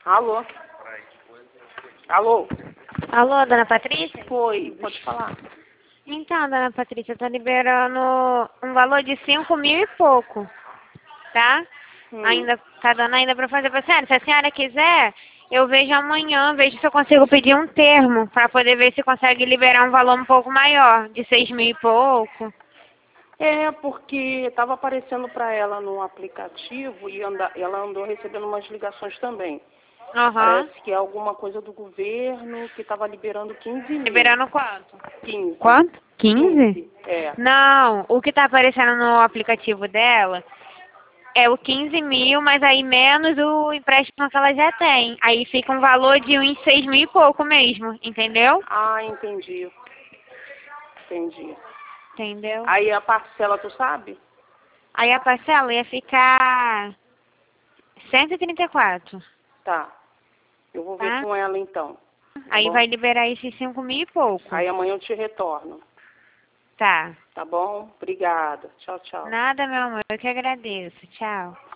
Alô? Alô? Alô, dona Patrícia? Foi, pode falar. Então, dona Patrícia, eu tô liberando um valor de 5 mil e pouco, tá? Ainda, tá dando ainda pra fazer pra senhora. Se a senhora quiser, eu vejo amanhã, vejo se eu consigo pedir um termo pra poder ver se consegue liberar um valor um pouco maior, de 6 mil e pouco. É, porque estava aparecendo para ela no aplicativo e ela andou recebendo umas ligações também. Aham. Parece que é alguma coisa do governo que estava liberando 15 mil. Liberando quanto? 15. Quanto? 15? 15, é. Não, o que tá aparecendo no aplicativo dela é o 15 mil, mas aí menos o empréstimo que ela já tem. Aí fica um valor de uns 6 mil e pouco mesmo, entendeu? Ah, entendi. Entendi. Entendeu? Aí a parcela, tu sabe? Aí a parcela ia ficar 134, Tá. Eu vou ver tá? com ela então. Aí Bom? vai liberar esses 5 mil e pouco. Aí amanhã eu te retorno. Tá. Tá bom? Obrigada. Tchau, tchau. Nada, meu amor, eu que agradeço. Tchau.